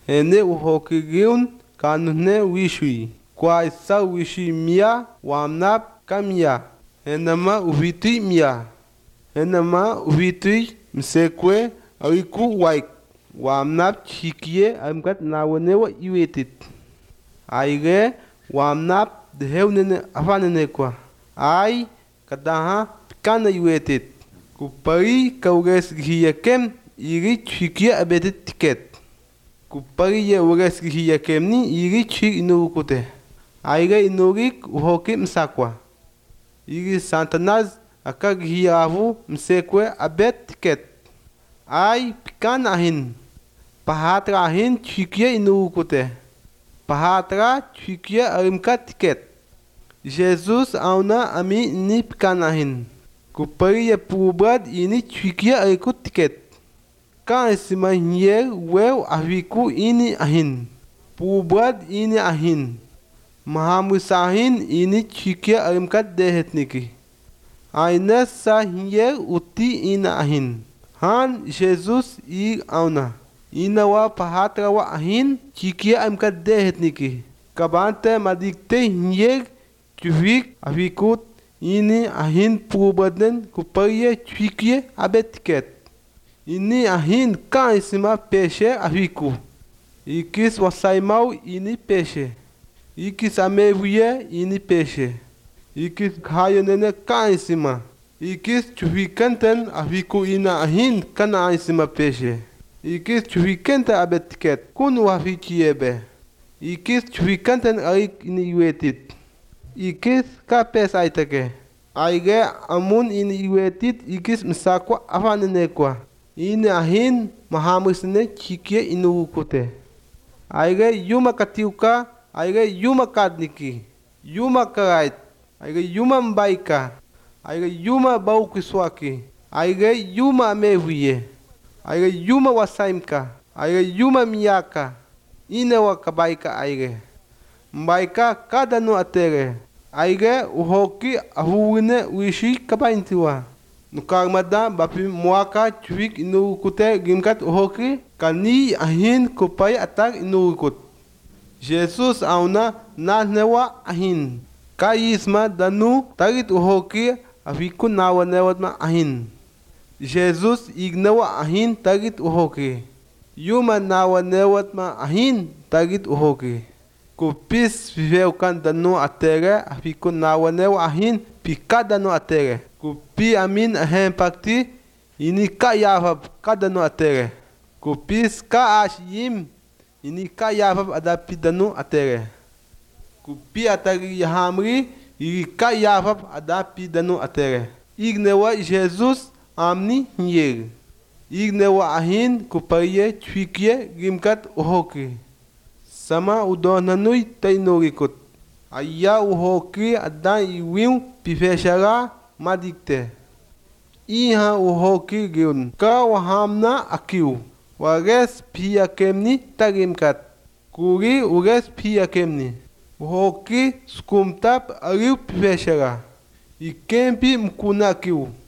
Hene uhoki giun kanuhne wishui. Kwa isa wishui mia wamnap kamia. Henama uhitui mia. Henama uhitui msekwe awiku waik. Wamnap chikie amkat nawanewa iwetit. Aige wamnap deheunene afanene kwa. Ai kadaha pikana iwetit. Kupari kauges gihiyakem iri chikie abetit tiket. Kupari ye uges gihiyakem ni iri chik inurukute. Aige inurik uhoki msakwa. Iri santanaz aka gihiyavu msekwe abet tiket. Ai pikana ahin. Pahatra ahin chikie inurukute. Pahatra chikie arimkat tiket. Jesus auna ami ni pikana ahin. Kupari ye pubrad ini chikie arikut tiket. Ka isima hiye wew aviku ini ahin. Pubrad ini ahin. Mahamusahin ini chikie arimkat dehetniki. Aina sa hiye uti ina ahin. Han Jesus auna. Ina wa pahatra wa ahin chikie arimkat dehetniki. Kabante madikte hiye chuvik avikut ini ahin pubreden kupariye chikie abetiket. Ini ahin ka isima peshe aviku. Ikis wasaimau ini peshe. Ikis amevuye ini peshe. Ikis hayonene ka isima. Ikis chuvikenten aviku ina ahin kana isima peshe. Ikis chuvikenten abetiket kun wafichiebe. Ikis chuvikenten aik ini iwetit. Ikis ka pes aitake. Aige amun ini iwetit ikis msakwa afanene kwa. Ini ahin mahamusne chikie inurukute. Aige yuma katiuka, aige yuma kadniki, yuma karait, aige yuma mbaika, aige yuma baukiswaki, aige yuma amehuye, aige yuma wasaimka, aige yuma miyaka, ine wakabaika aige. Mbaika kadanu atere, aige uhoki ahuwine wishi kabaintiwa. Nukarmada bapi muaka chuvik inurukute gimkat uhoki kani ahin kupay atak inurukut. Jesus auna nahnewa ahin. Ka isma danu tarit uhoki aviku nawanewatma ahin. Jesus ignawa ahin tarit uhoki. Yuma nawanewatma ahin tarit uhoki. Kupis viveukan danu atere aviku nawanewa ahin pika danu atere. Kupi amin ahen pakti ini ka yavab kadanu atere. Kupis ka ashim ini ka yavab adapi danu atere. Kupi atari yahamri iri ka yavab adapi danu atere. Ignewa Jesus amni hiyer. Ignewa ahin kupariye chwikie gimkat uhoki. Sama udonanui tainurikut. Aya uhoki adan iwim pifeshara madikte. Iha uhoki giun. Ka wahamna akiu. Wares pia kemni tagimkat. Kuri ures pia kemni. Uhoki skumtap ariu pifeshara. Ikempi mkuna akiu.